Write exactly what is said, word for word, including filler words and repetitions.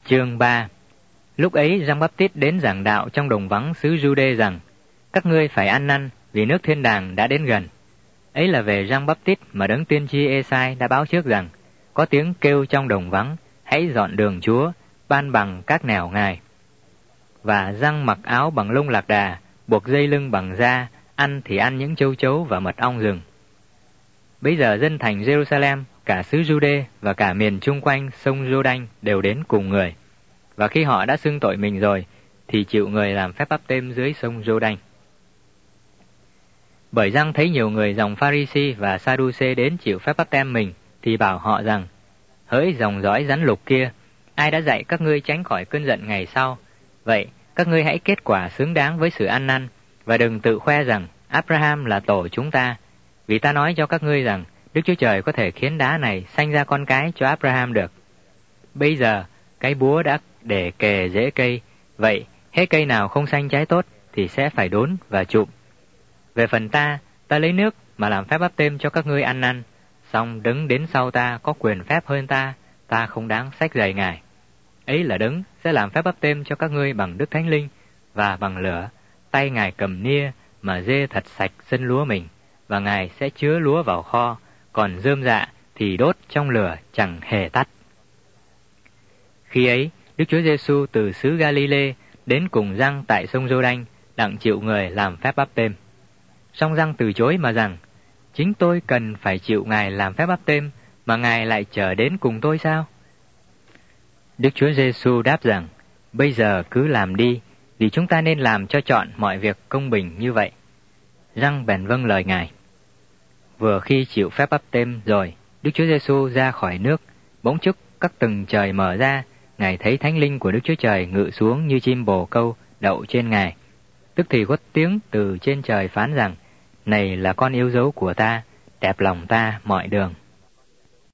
Chương ba. Lúc ấy Giăng-Báp-tít đến giảng đạo trong đồng vắng xứ Giu-đê rằng: các ngươi phải ăn năn, vì nước thiên đàng đã đến gần. Ấy là về Giăng-Báp-tít mà đấng tiên tri Ê-sai đã báo trước rằng: có tiếng kêu trong đồng vắng, hãy dọn đường Chúa, ban bằng các nẻo Ngài. Và Giăng mặc áo bằng lông lạc đà, buộc dây lưng bằng da, ăn thì ăn những châu chấu và mật ong rừng. Bấy giờ dân thành Giê-ru-sa-lem, cả xứ Giu-đê và cả miền chung quanh sông Giô-đanh đều đến cùng người. Và khi họ đã xưng tội mình rồi, thì chịu người làm phép báp têm dưới sông Giô-đanh. Bởi Giăng thấy nhiều người dòng Pha-ri-si và Sa-đu-xê đến chịu phép báp têm mình, thì bảo họ rằng: hỡi dòng dõi rắn lục kia, ai đã dạy các ngươi tránh khỏi cơn giận ngày sau? Vậy các ngươi hãy kết quả xứng đáng với sự ăn năn, và đừng tự khoe rằng Abraham là tổ chúng ta, vì ta nói cho các ngươi rằng Đức Chúa Trời có thể khiến đá này sanh ra con cái cho Abraham được. Bây giờ cái búa đã để kề rễ cây, vậy hết cây nào không sanh trái tốt thì sẽ phải đốn và chụm. Về phần ta, ta lấy nước mà làm phép báp têm cho các ngươi ăn năn, song đấng đến sau ta có quyền phép hơn ta, ta không đáng xách giày Ngài. Ấy là đấng sẽ làm phép báp têm cho các ngươi bằng Đức Thánh Linh và bằng lửa, tay Ngài cầm nia mà dê thật sạch sân lúa mình, và Ngài sẽ chứa lúa vào kho, còn rơm rạ thì đốt trong lửa chẳng hề tắt. Khi ấy, Đức Chúa Giêsu từ xứ Ga-li-lê đến cùng Giăng tại sông Giô-đanh, đặng chịu người làm phép báp têm. Song Giăng từ chối mà rằng: chính tôi cần phải chịu Ngài làm phép báp têm, mà Ngài lại chở đến cùng tôi sao? Đức Chúa Giêsu đáp rằng: bây giờ cứ làm đi, vì chúng ta nên làm cho trọn mọi việc công bình như vậy. Giăng bèn vâng lời Ngài. Vừa khi chịu phép báp têm rồi, Đức Chúa Giêsu ra khỏi nước, bỗng chốc các tầng trời mở ra, Ngài thấy Thánh Linh của Đức Chúa Trời ngự xuống như chim bồ câu đậu trên Ngài. Tức thì có tiếng từ trên trời phán rằng: này là con yêu dấu của ta, đẹp lòng ta mọi đường.